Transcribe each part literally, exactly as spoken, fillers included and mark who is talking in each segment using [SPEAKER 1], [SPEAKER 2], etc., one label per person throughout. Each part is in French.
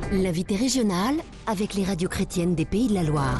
[SPEAKER 1] L'invité régional avec les radios chrétiennes des Pays de la Loire.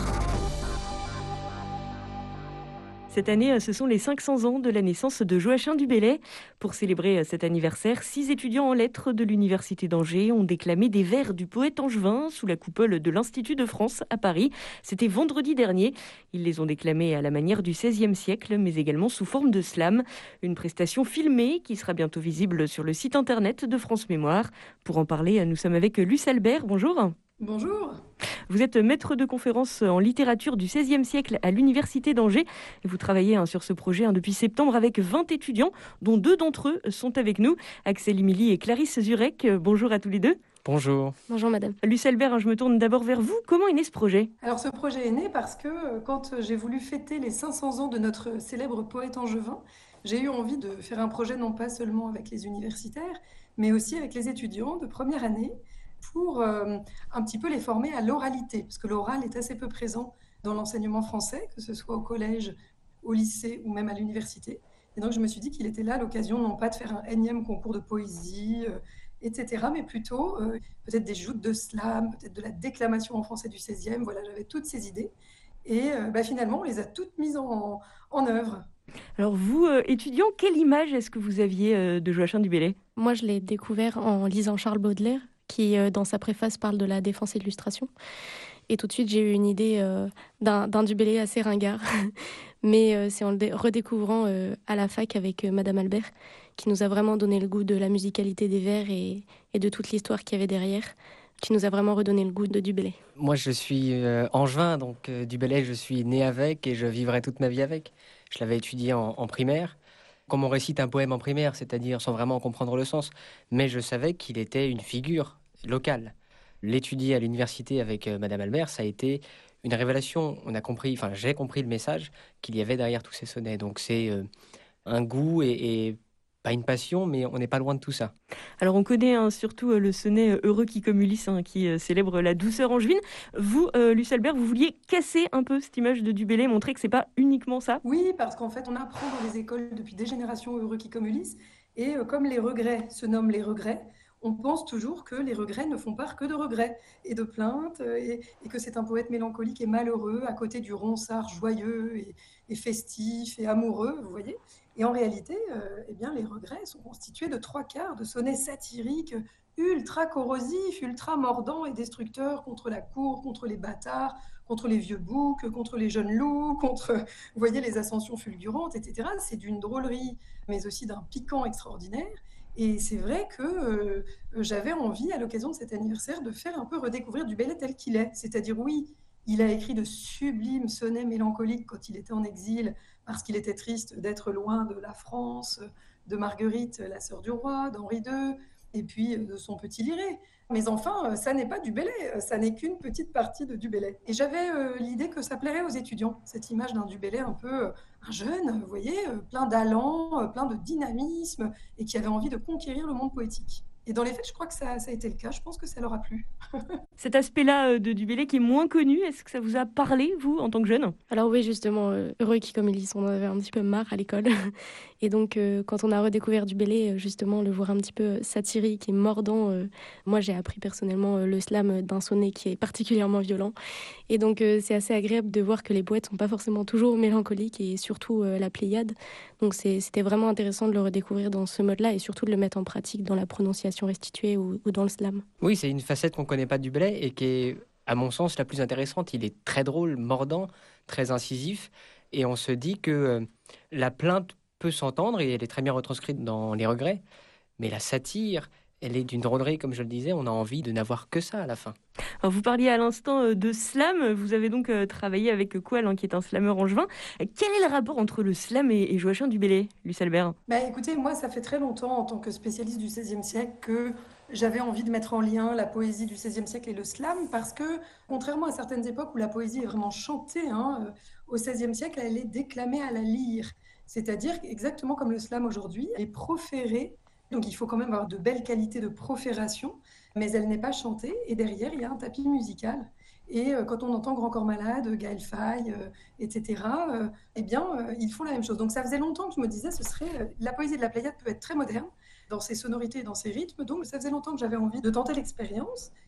[SPEAKER 2] Cette année, ce sont les cinq cents ans de la naissance de Joachim du Bellay. Pour célébrer cet anniversaire, six étudiants en lettres de l'Université d'Angers ont déclamé des vers du poète angevin sous la coupole de l'Institut de France à Paris. C'était vendredi dernier. Ils les ont déclamés à la manière du seizième siècle, mais également sous forme de slam. Une prestation filmée qui sera bientôt visible sur le site internet de France Mémoire. Pour en parler, nous sommes avec Luce Albert. Bonjour.
[SPEAKER 3] Bonjour.
[SPEAKER 2] Vous êtes maître de conférence en littérature du seizième siècle à l'Université d'Angers et vous travaillez hein, sur ce projet hein, depuis septembre avec vingt étudiants, dont deux d'entre eux sont avec nous, Axel Emily et Clarisse Zurek. Bonjour à tous les deux.
[SPEAKER 4] Bonjour.
[SPEAKER 5] Bonjour madame.
[SPEAKER 2] Luce Albert, hein, je me tourne d'abord vers vous. Comment est né ce projet ?
[SPEAKER 3] Alors ce projet est né parce que quand j'ai voulu fêter les cinq cents ans de notre célèbre poète angevin, j'ai eu envie de faire un projet non pas seulement avec les universitaires, mais aussi avec les étudiants de première année, pour euh, un petit peu les former à l'oralité, parce que l'oral est assez peu présent dans l'enseignement français, que ce soit au collège, au lycée ou même à l'université. Et donc je me suis dit qu'il était là l'occasion non pas de faire un énième concours de poésie, euh, et cetera, mais plutôt euh, peut-être des joutes de slam, peut-être de la déclamation en français du seizième. Voilà, j'avais toutes ces idées. Et euh, bah, finalement, on les a toutes mises en, en œuvre.
[SPEAKER 2] Alors vous, euh, étudiants, quelle image est-ce que vous aviez euh, de Joachim du Bellay ?
[SPEAKER 5] Moi, je l'ai découvert en lisant Charles Baudelaire, qui, euh, dans sa préface, parle de la défense et de l'illustration. Et tout de suite, j'ai eu une idée euh, d'un, d'un du Bellay assez ringard. Mais euh, c'est en le dé- redécouvrant euh, à la fac avec euh, Madame Albert, qui nous a vraiment donné le goût de la musicalité des vers et, et de toute l'histoire qu'il y avait derrière, qui nous a vraiment redonné le goût de du Bellay.
[SPEAKER 4] Moi, je suis euh, angevin, donc euh, du Bellay, je suis né avec et je vivrai toute ma vie avec. Je l'avais étudié en, en primaire. Comme on récite un poème en primaire, c'est-à-dire sans vraiment en comprendre le sens. Mais je savais qu'il était une figure locale. L'étudier à l'université avec euh, Madame Albert, ça a été une révélation. On a compris, enfin j'ai compris le message qu'il y avait derrière tous ces sonnets. Donc c'est euh, un goût et, et pas une passion, mais on n'est pas loin de tout ça.
[SPEAKER 2] Alors on connaît hein, surtout euh, le sonnet euh, Heureux qui comme Ulysse, hein, qui euh, célèbre la douceur angevine. Vous, euh, Luce Albert, vous vouliez casser un peu cette image de du Bellay, montrer que c'est pas uniquement ça ?
[SPEAKER 3] Oui, parce qu'en fait, on apprend dans les écoles depuis des générations Heureux qui comme Ulysse, et euh, comme les regrets se nomment les regrets, on pense toujours que les regrets ne font part que de regrets et de plaintes, et, et que c'est un poète mélancolique et malheureux à côté du ronsard joyeux et, et festif et amoureux, vous voyez. Et en réalité, euh, eh bien, les regrets sont constitués de trois quarts de sonnets satiriques ultra corrosifs, ultra mordants et destructeurs contre la cour, contre les bâtards, contre les vieux boucs, contre les jeunes loups, contre, vous voyez, les ascensions fulgurantes, et cetera. C'est d'une drôlerie, mais aussi d'un piquant extraordinaire. Et c'est vrai que euh, j'avais envie, à l'occasion de cet anniversaire, de faire un peu redécouvrir du Bellay tel qu'il est. C'est-à-dire, oui, il a écrit de sublimes sonnets mélancoliques quand il était en exil, parce qu'il était triste d'être loin de la France, de Marguerite, la sœur du roi, d'Henri deux, et puis de son petit Liré. Mais enfin, ça n'est pas du Bellay, ça n'est qu'une petite partie de du Bellay. Et j'avais euh, l'idée que ça plairait aux étudiants, cette image d'un du Bellay un peu euh, un jeune, vous voyez, euh, plein d'allant, euh, plein de dynamisme, et qui avait envie de conquérir le monde poétique. Et dans les faits, je crois que ça, ça a été le cas, je pense que ça leur a plu.
[SPEAKER 2] Cet aspect-là euh, de du Bellay qui est moins connu, est-ce que ça vous a parlé, vous, en tant que jeune ?
[SPEAKER 5] Alors oui, justement, euh, Heureux qui comme Ulysse, on en avait un petit peu marre à l'école. Et donc, euh, quand on a redécouvert du Bellay, justement, le voir un petit peu satirique et mordant, euh, moi, j'ai appris personnellement euh, le slam d'un sonnet qui est particulièrement violent. Et donc, euh, c'est assez agréable de voir que les poètes sont pas forcément toujours mélancoliques et surtout euh, la Pléiade. Donc, c'est, c'était vraiment intéressant de le redécouvrir dans ce mode-là et surtout de le mettre en pratique dans la prononciation restituée ou, ou dans le slam.
[SPEAKER 4] Oui, c'est une facette qu'on ne connaît pas du Bellay et qui est, à mon sens, la plus intéressante. Il est très drôle, mordant, très incisif. Et on se dit que euh, la plainte peut s'entendre et elle est très bien retranscrite dans Les Regrets. Mais la satire, elle est d'une drôlerie, comme je le disais, on a envie de n'avoir que ça à la fin.
[SPEAKER 2] Alors, vous parliez à l'instant euh, de slam, vous avez donc euh, travaillé avec Koual, hein, qui est un slameur angevin. Quel est le rapport entre le slam et, et Joachim du Bellay, Luce Albert ?
[SPEAKER 3] Bah, écoutez, moi, ça fait très longtemps, en tant que spécialiste du seizième siècle, que j'avais envie de mettre en lien la poésie du seizième siècle et le slam, parce que, contrairement à certaines époques où la poésie est vraiment chantée, hein, euh, au seizième siècle, elle est déclamée à la lyre. C'est-à-dire exactement comme le slam aujourd'hui, elle est proférée. Donc il faut quand même avoir de belles qualités de profération, mais elle n'est pas chantée. Et derrière, il y a un tapis musical. Et euh, quand on entend Grand Corps Malade, Gaël Faye, euh, et cetera, euh, eh bien, euh, ils font la même chose. Donc ça faisait longtemps que je me disais, ce serait euh, la poésie de la Pléiade peut être très moderne dans ses sonorités et dans ses rythmes. Donc ça faisait longtemps que j'avais envie de tenter l'expérience.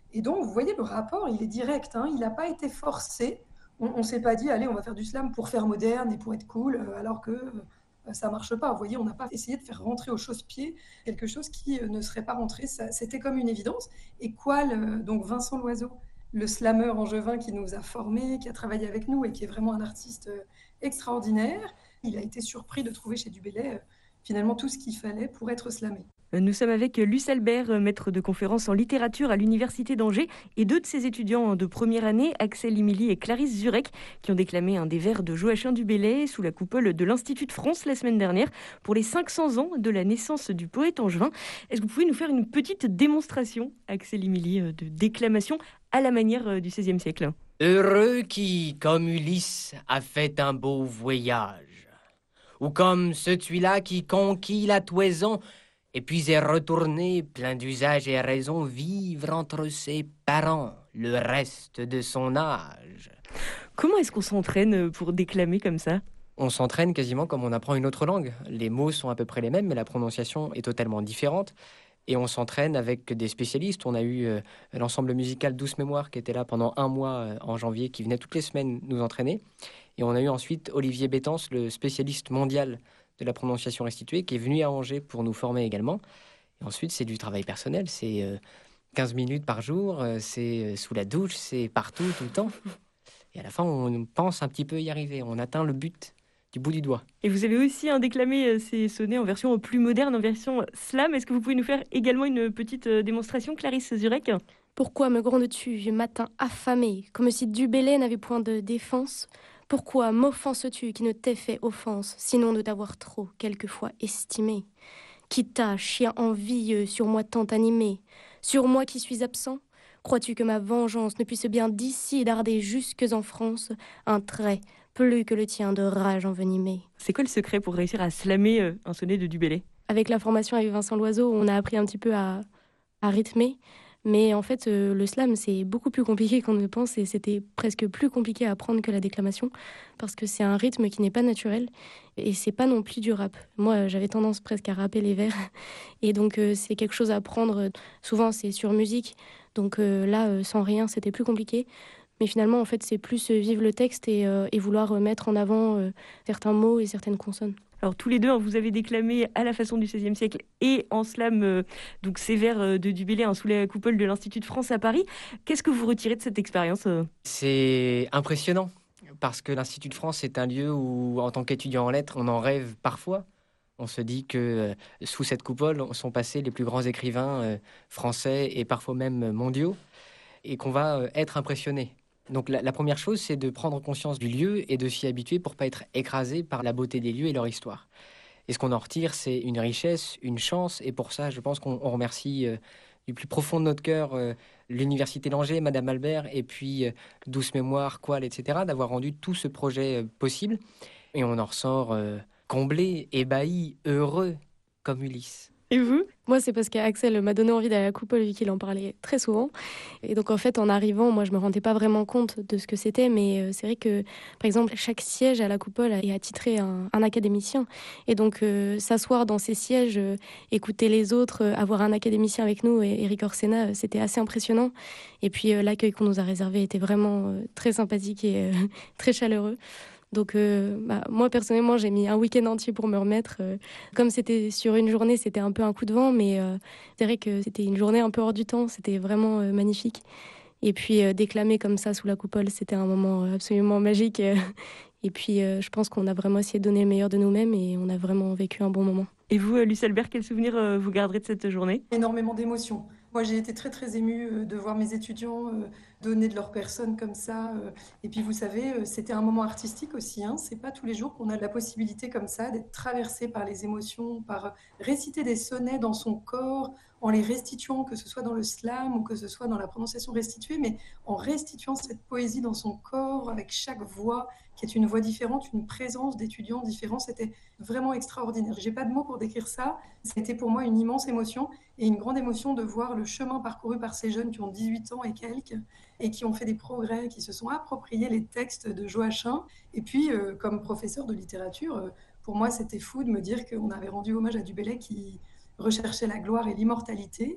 [SPEAKER 3] Et donc, vous voyez, le rapport, il est direct, hein, il n'a pas été forcé. On ne s'est pas dit, allez, on va faire du slam pour faire moderne et pour être cool, alors que euh, ça ne marche pas. Vous voyez, on n'a pas essayé de faire rentrer au chausse-pied quelque chose qui euh, ne serait pas rentré. Ça, c'était comme une évidence. Et Qual, euh, donc Vincent Loiseau, le slameur angevin qui nous a formés, qui a travaillé avec nous et qui est vraiment un artiste euh, extraordinaire, il a été surpris de trouver chez Dubélé euh, finalement tout ce qu'il fallait pour être slamé.
[SPEAKER 2] Nous sommes avec Luce Albert, maître de conférences en littérature à l'Université d'Angers, et deux de ses étudiants de première année, Axel Emily et Clarisse Zurek, qui ont déclamé un des vers de Joachim du Bellay sous la coupole de l'Institut de France la semaine dernière pour les cinq cents ans de la naissance du poète angevin. Est-ce que vous pouvez nous faire une petite démonstration, Axel Emily, de déclamation à la manière du seizième siècle ?
[SPEAKER 4] Heureux qui, comme Ulysse, a fait un beau voyage, ou comme ce celui-là qui conquit la toison, et puis est retourné, plein d'usage et raison, vivre entre ses parents le reste de son âge.
[SPEAKER 2] Comment est-ce qu'on s'entraîne pour déclamer comme ça ?
[SPEAKER 4] On s'entraîne quasiment comme on apprend une autre langue. Les mots sont à peu près les mêmes, mais la prononciation est totalement différente. Et on s'entraîne avec des spécialistes. On a eu euh, l'ensemble musical Douce Mémoire qui était là pendant un mois euh, en janvier, qui venait toutes les semaines nous entraîner. Et on a eu ensuite Olivier Bétance, le spécialiste mondial de la prononciation restituée, qui est venu à Angers pour nous former également. Et ensuite, c'est du travail personnel. C'est euh, quinze minutes par jour, euh, c'est euh, sous la douche, c'est partout, tout le temps. Et à la fin, on pense un petit peu y arriver. On atteint le but du bout du doigt.
[SPEAKER 2] Et vous avez aussi un déclamé ces sonnets en version plus moderne, en version slam. Est-ce que vous pouvez nous faire également une petite démonstration, Clarisse Zurek ?
[SPEAKER 5] Pourquoi me grondes-tu, matin affamé, comme si du Bellay n'avait point de défense ? Pourquoi m'offenses-tu qui ne t'ai fait offense, sinon de t'avoir trop, quelquefois, estimé ? Qui t'a, chien envieux, sur moi tant animé ? Sur moi qui suis absent ? Crois-tu que ma vengeance ne puisse bien d'ici darder jusques en France un trait plus que le tien de rage envenimée ?
[SPEAKER 2] C'est quoi le secret pour réussir à slammer un sonnet de Du Bellay ?
[SPEAKER 5] Avec la formation avec Vincent Loiseau, on a appris un petit peu à, à rythmer. Mais en fait, euh, le slam, c'est beaucoup plus compliqué qu'on ne le pense et c'était presque plus compliqué à apprendre que la déclamation parce que c'est un rythme qui n'est pas naturel et c'est pas non plus du rap. Moi, j'avais tendance presque à rapper les vers et donc euh, c'est quelque chose à apprendre. Souvent, c'est sur musique. Donc euh, là, euh, sans rien, c'était plus compliqué. Mais finalement, en fait, c'est plus euh, vivre le texte et, euh, et vouloir euh, mettre en avant euh, certains mots et certaines consonnes.
[SPEAKER 2] Alors tous les deux, hein, vous avez déclamé à la façon du seizième siècle et en slam, euh, donc ces vers euh, de Du Bellay hein, sous la coupole de l'Institut de France à Paris. Qu'est-ce que vous retirez de cette expérience euh
[SPEAKER 4] C'est impressionnant, parce que l'Institut de France est un lieu où, en tant qu'étudiant en lettres, on en rêve parfois. On se dit que euh, sous cette coupole sont passés les plus grands écrivains euh, français et parfois même mondiaux, et qu'on va euh, être impressionné. Donc la, la première chose, c'est de prendre conscience du lieu et de s'y habituer pour pas être écrasé par la beauté des lieux et leur histoire. Et ce qu'on en retire, c'est une richesse, une chance. Et pour ça, je pense qu'on on remercie euh, du plus profond de notre cœur euh, l'Université d'Angers, Madame Albert, et puis euh, Douce Mémoire, Qual, et cetera, d'avoir rendu tout ce projet euh, possible. Et on en ressort euh, comblé, ébahi, heureux, comme Ulysse.
[SPEAKER 2] Et vous ?
[SPEAKER 5] Moi, c'est parce qu'Axel m'a donné envie d'aller à la coupole vu qu'il en parlait très souvent. Et donc, en fait, en arrivant, moi, je me rendais pas vraiment compte de ce que c'était. Mais euh, c'est vrai que, par exemple, chaque siège à la coupole est attitré un, un académicien. Et donc, euh, s'asseoir dans ces sièges, euh, écouter les autres, euh, avoir un académicien avec nous, et Éric Orsena, euh, c'était assez impressionnant. Et puis, euh, l'accueil qu'on nous a réservé était vraiment euh, très sympathique et euh, très chaleureux. Donc euh, bah, moi personnellement j'ai mis un week-end entier pour me remettre. Euh, comme c'était sur une journée, c'était un peu un coup de vent, mais euh, c'est vrai que c'était une journée un peu hors du temps, c'était vraiment euh, magnifique. Et puis euh, déclamer comme ça sous la coupole, c'était un moment absolument magique. Et puis euh, je pense qu'on a vraiment essayé de donner le meilleur de nous-mêmes et on a vraiment vécu un bon moment.
[SPEAKER 2] Et vous, Luce Albert, quel souvenir euh, vous garderez de cette journée ?
[SPEAKER 3] Énormément d'émotions. Moi, j'ai été très, très émue de voir mes étudiants donner de leur personne comme ça. Et puis, vous savez, c'était un moment artistique aussi. Hein. C'est pas tous les jours qu'on a la possibilité comme ça d'être traversé par les émotions, par réciter des sonnets dans son corps, en les restituant, que ce soit dans le slam ou que ce soit dans la prononciation restituée, mais en restituant cette poésie dans son corps, avec chaque voix qui est une voix différente, une présence d'étudiants différents. C'était vraiment extraordinaire. J'ai pas de mots pour décrire ça. C'était pour moi une immense émotion et une grande émotion de voir le chemin parcouru par ces jeunes qui ont dix-huit ans et quelques et qui ont fait des progrès, qui se sont appropriés les textes de Joachim. Et puis, euh, comme professeur de littérature, euh, pour moi, c'était fou de me dire qu'on avait rendu hommage à Du Bellay qui recherchait la gloire et l'immortalité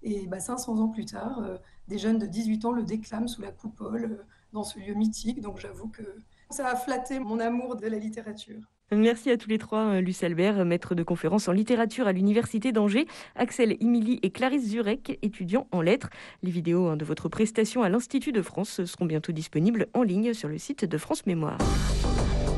[SPEAKER 3] Et bah, cinq cents ans plus tard, euh, des jeunes de dix-huit ans le déclament sous la coupole euh, dans ce lieu mythique. Donc j'avoue que ça a flatté mon amour de la littérature.
[SPEAKER 2] Merci à tous les trois, Luce Albert, maître de conférences en littérature à l'Université d'Angers, Axel Imili et Clarisse Zurek, étudiants en lettres. Les vidéos de votre prestation à l'Institut de France seront bientôt disponibles en ligne sur le site de France Mémoire.